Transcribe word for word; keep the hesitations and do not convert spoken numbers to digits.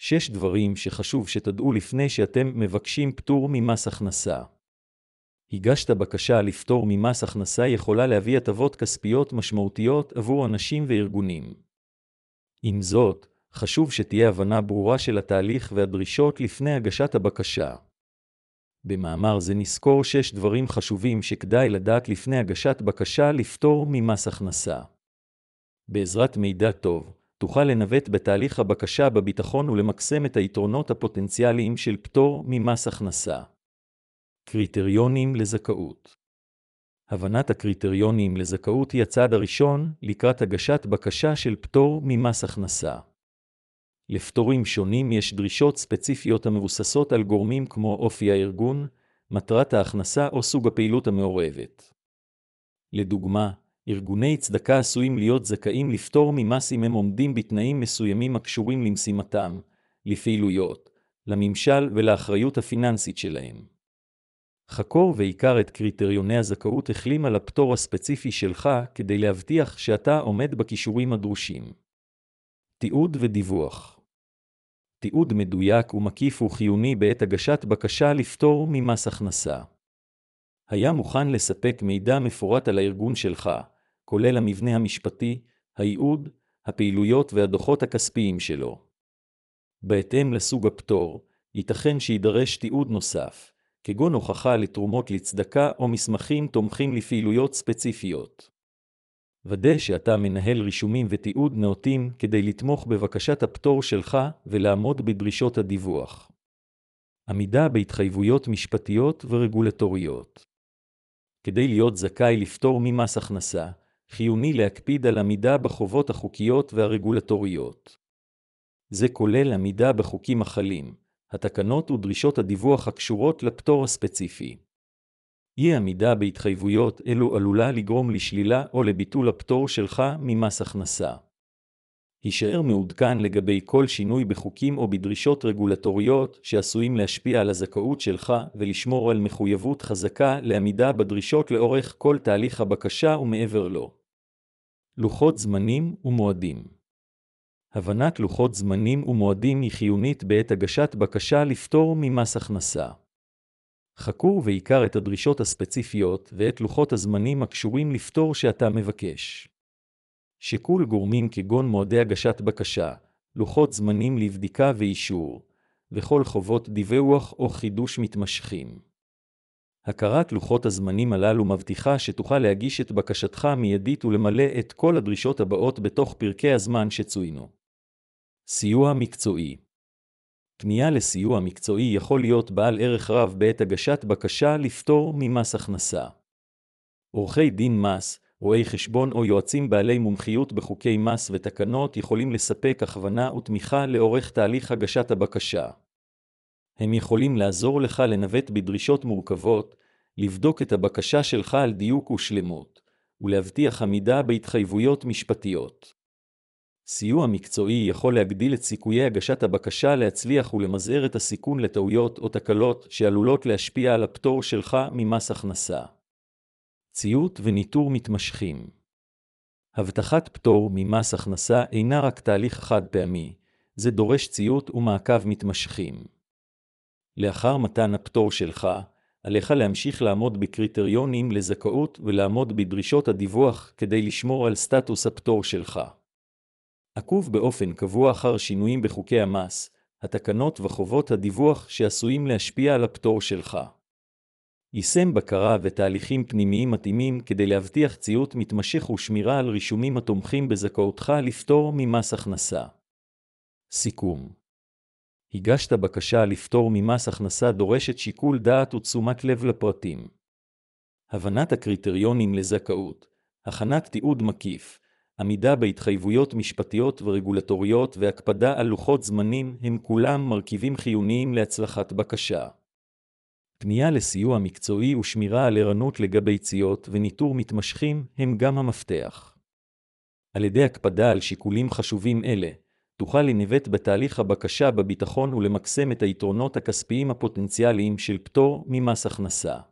שש דברים שחשוב שתדעו לפני שאתם מבקשים פטור ממס הכנסה. הגשת בקשה לפטור ממס הכנסה יכולה להביא הטבות כספיות משמעותיות עבור אנשים וארגונים. עם זאת, חשוב שתהיה הבנה ברורה של התהליך והדרישות לפני הגשת הבקשה. במאמר זה נזכור שש דברים חשובים שכדאי לדעת לפני הגשת בקשה לפטור ממס הכנסה. בעזרת מידע טוב, תוכל לנווט בתהליך הבקשה בביטחון ולמקסם את היתרונות הפוטנציאליים של פטור ממס הכנסה. קריטריונים לזכאות. הבנת הקריטריונים לזכאות היא הצעד הראשון לקראת הגשת בקשה של פטור ממס הכנסה. לפטורים שונים יש דרישות ספציפיות המבוססות על גורמים כמו אופי הארגון, מטרת ההכנסה או סוג הפעילות המעורבת. לדוגמה, ארגוני צדקה עשויים להיות זכאים לפטור ממס אם הם עומדים בתנאים מסוימים הקשורים למשימתם, לפעילויות, לממשל ולאחריות הפיננסית שלהם. חקור ועיקר את קריטריוני הזכאות החלים על הפטור הספציפי שלך כדי להבטיח שאתה עומד בכישורים הדרושים. תיעוד ודיווח. תיעוד מדויק ומקיף הוא חיוני בעת הגשת בקשה לפטור ממס הכנסה. היה מוכן לספק מידע מפורט על הארגון שלך, כולל המבנה המשפטי, הייעוד, הפעילויות והדוחות הכספיים שלו. בהתאם לסוג הפטור, ייתכן שידרש תיעוד נוסף, כגון הוכחה לתרומות לצדקה או מסמכים תומכים לפעילויות ספציפיות. ודא שאתה מנהל רישומים ותיעוד נאותים כדי לתמוך בבקשת הפטור שלך ולעמוד בדרישות הדיווח. עמידה בהתחייבויות משפטיות ורגולטוריות. כדי להיות זכאי לפטור ממס הכנסה, חיוני להקפיד על עמידה בחובות החוקיות והרגולטוריות. זה כולל עמידה בחוקים החלים, התקנות ודרישות הדיווח הקשורות לפטור הספציפי. אי עמידה בהתחייבויות אלו עלולה לגרום לשלילה או לביטול הפטור שלך ממס הכנסה. הישאר מעודכן לגבי כל שינוי בחוקים או בדרישות רגולטוריות שעשויים להשפיע על הזכאות שלך ולשמור על מחויבות חזקה לעמידה בדרישות לאורך כל תהליך הבקשה ומעבר לו. לוחות זמנים ומועדים. הבנת לוחות זמנים ומועדים היא חיונית בעת הגשת בקשה לפטור ממס הכנסה. חקור ועיקר את הדרישות הספציפיות ואת לוחות הזמנים הקשורים לפטור שאתה מבקש. שיקול גורמים כגון מועדי הגשת בקשה, לוחות זמנים לבדיקה ואישור, וכל חובות דיווח או חידוש מתמשכים. הכרת לוחות הזמנים הללו מבטיחה שתוכל להגיש את בקשתך מיידית ולמלא את כל הדרישות הבאות בתוך פרקי הזמן שצוינו. סיוע מקצועי. פנייה לסיוע מקצועי יכול להיות בעל ערך רב בעת הגשת בקשה לפטור ממס הכנסה. עורכי דין מס, רואי חשבון או יועצים בעלי מומחיות בחוקי מס ותקנות יכולים לספק הכוונה ותמיכה לאורך תהליך הגשת הבקשה. הם יכולים לעזור לך לנווט בדרישות מורכבות, לבדוק את הבקשה שלך על דיוק ושלמות, ולהבטיח עמידה בהתחייבויות משפטיות. סיוע מקצועי יכול להגדיל את סיכויי הגשת הבקשה להצליח ולמזער את הסיכון לטעויות או תקלות שעלולות להשפיע על הפטור שלך ממס הכנסה. ציות וניטור מתמשכים. הבטחת פטור ממס הכנסה אינה רק תהליך חד פעמי, זה דורש ציות ומעקב מתמשכים. לאחר מתן הפטור שלך, עליך להמשיך לעמוד בקריטריונים לזכאות ולעמוד בדרישות הדיווח כדי לשמור על סטטוס הפטור שלך. עקוב באופן קבוע אחר שינויים בחוקי המס, התקנות וחובות הדיווח שעשויים להשפיע על הפטור שלך. יישם בקרה ותהליכים פנימיים מתאימים כדי להבטיח ציות מתמשך ושמירה על רישומים התומכים בזכאותך לפטור ממס הכנסה. סיכום. הגשת בקשה לפטור ממס הכנסה דורשת שיקול דעת ותשומת לב לפרטים. הבנת הקריטריונים לזכאות, הכנת תיעוד מקיף, עמידה בהתחייבויות משפטיות ורגולטוריות והקפדה על לוחות זמנים הם כולם מרכיבים חיוניים להצלחת בקשה. פנייה לסיוע מקצועי ושמירה על ערנות לגבי ציות וניטור מתמשכים הם גם המפתח. על ידי הקפדה על שיקולים חשובים אלה, תוכל לנווט בתהליך הבקשה בביטחון ולמקסם את היתרונות הכספיים הפוטנציאליים של פטור ממס הכנסה.